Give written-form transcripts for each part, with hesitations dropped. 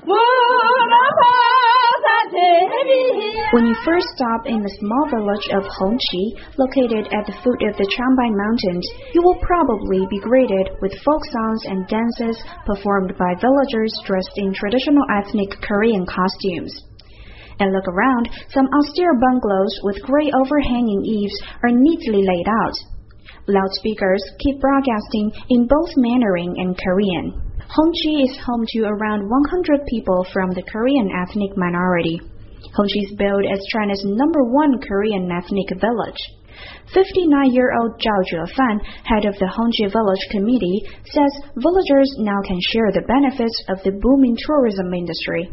When you first stop in the small village of Hongqi, located at the foot of the Changbai Mountains, you will probably be greeted with folk songs and dances performed by villagers dressed in traditional ethnic Korean costumes. And look around, some austere bungalows with gray overhanging eaves are neatly laid out. Loudspeakers keep broadcasting in both Mandarin and Korean. Hongqi is home to around 100 people from the Korean ethnic minority. Hongqi is billed as China's #1 Korean ethnic village. 59-year-old Zhao Zhefan, head of the Hongqi Village Committee, says villagers now can share the benefits of the booming tourism industry.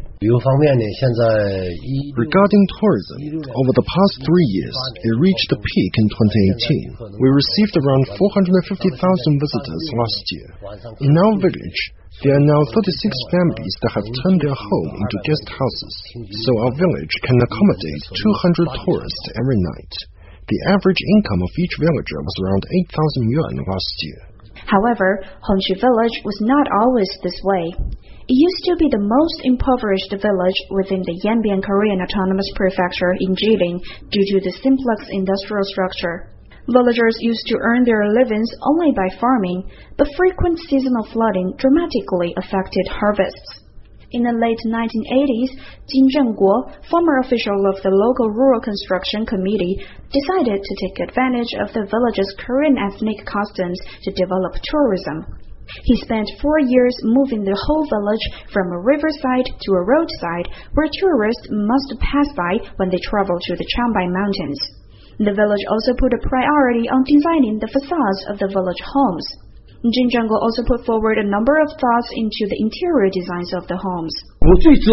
Regarding tourism, over the past 3 years, it reached a peak in 2018. We received around 450,000 visitors last year. In our village, there are now 36 families that have turned their home into guest houses, so our village can accommodate 200 tourists every night. The average income of each villager was around 8,000 yuan last year. However, Hongqi Village was not always this way. It used to be the most impoverished village within the Yanbian Korean Autonomous Prefecture in Jilin due to the simplex industrial structure. Villagers used to earn their livings only by farming, but frequent seasonal flooding dramatically affected harvests. In the late 1980s, Jin Zhengguo, former official of the local rural construction committee, decided to take advantage of the village's Korean ethnic customs to develop tourism. He spent 4 years moving the whole village from a riverside to a roadside where tourists must pass by when they travel to the Changbai Mountains. The village also put a priority on designing the facades of the village homes. Jin Zhengguo also put forward a number of thoughts into the interior designs of the homes. What I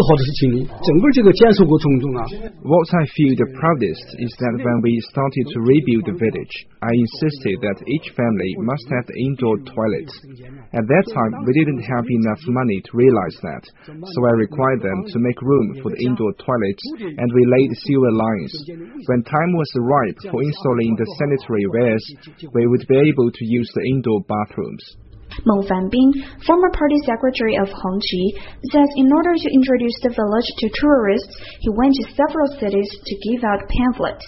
feel the proudest is that when we started to rebuild the village, I insisted that each family must have the indoor toilets. At that time, we didn't have enough money to realize that, so I required them to make room for the indoor toilets, and we laid sewer lines. When time was ripe for installing the sanitary wares, we would be able to use the indoor bathrooms. Meng Fanbing, former party secretary of Hongqi, says in order to introduce the village to tourists, he went to several cities to give out pamphlets.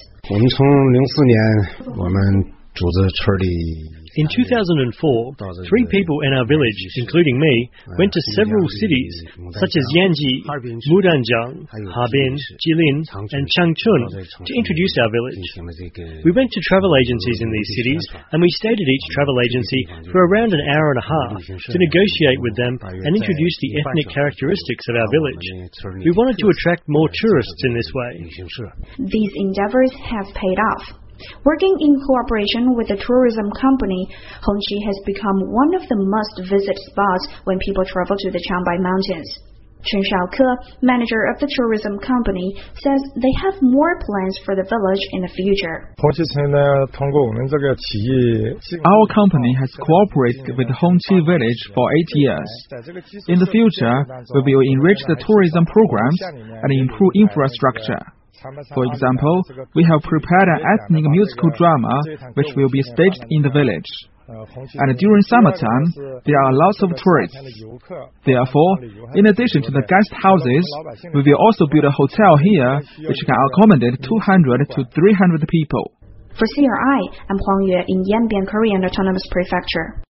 In 2004, 3 people in our village, including me, went to several cities, such as Yanji, Mudanjiang, Harbin, Jilin, and Changchun, to introduce our village. We went to travel agencies in these cities, and we stayed at each travel agency for around an hour and a half to negotiate with them and introduce the ethnic characteristics of our village. We wanted to attract more tourists in this way. These endeavors have paid off. Working in cooperation with the tourism company, Hongqi has become one of the must-visit spots when people travel to the Changbai Mountains. Chen Shaoke, manager of the tourism company, says they have more plans for the village in the future. Our company has cooperated with Hongqi Village for 8 years. In the future, we will enrich the tourism programs and improve infrastructure. For example, we have prepared an ethnic musical drama which will be staged in the village. And during summertime, there are lots of tourists. Therefore, in addition to the guest houses, we will also build a hotel here which can accommodate 200 to 300 people. For CRI, I'm Huang Yue in Yanbian Korean Autonomous Prefecture.